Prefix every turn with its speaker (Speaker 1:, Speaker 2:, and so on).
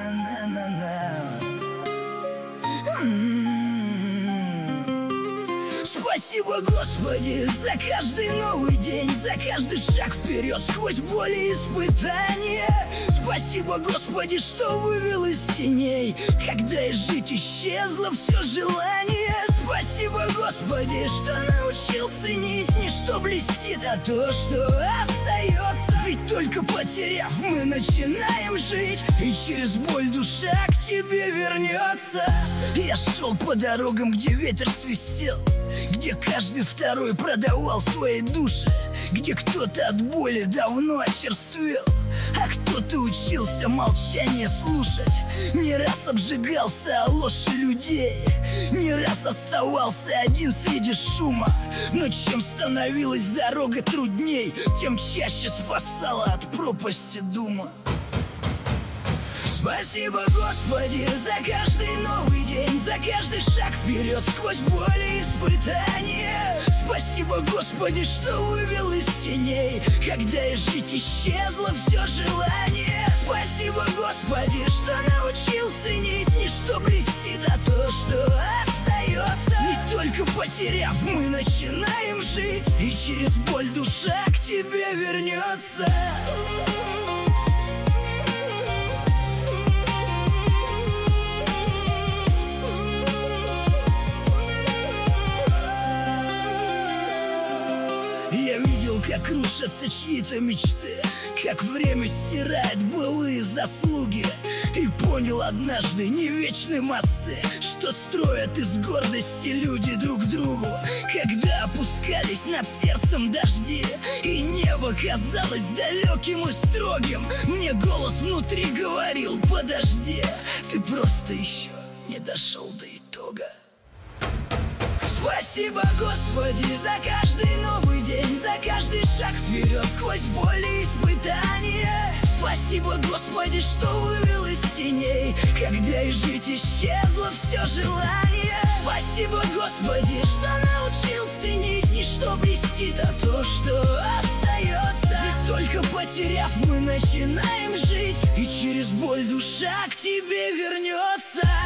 Speaker 1: Спасибо, Господи, за каждый новый день, за каждый шаг вперед сквозь боли и испытания. Спасибо, Господи, что вывел из теней, когда и жить исчезло все желание. Спасибо, Господи, что научил ценить не что блестит, а то, что остается. Ведь только потеряв, мы начинаем жить, и через боль душа к тебе вернется. Я шел по дорогам, где ветер свистел, где каждый второй продавал свои души, где кто-то от боли давно очерствел, а кто-то учился молчание слушать. Не раз обжигался о ложь людей, не раз оставался один среди шума. Но чем становилась дорога трудней, тем чаще спасала от пропасти дума. Спасибо, Господи, за каждый новый день, за каждый шаг вперед сквозь боли и испытания. Спасибо, Господи, что вывел из теней, когда и жить исчезло все желание. Спасибо, Господи, что научил ценить не что блестит, а то, что остается. Ведь только потеряв, мы начинаем жить, и через боль душа к тебе вернется. Я видел, как рушатся чьи-то мечты, как время стирает былые заслуги, и понял однажды, не вечны мосты, что строят из гордости люди друг другу. Когда опускались над сердцем дожди, и небо казалось далеким и строгим, мне голос внутри говорил: подожди, ты просто еще не дошел до итога. Спасибо, Господи, за каждый новый день, за каждый шаг вперед сквозь боли и испытания. Спасибо, Господи, что вывел из теней, когда и жить исчезло все желание. Спасибо, Господи, что научил ценить не что блестит, а то, что остается. Ведь только потеряв, мы начинаем жить, и через боль душа к тебе вернется.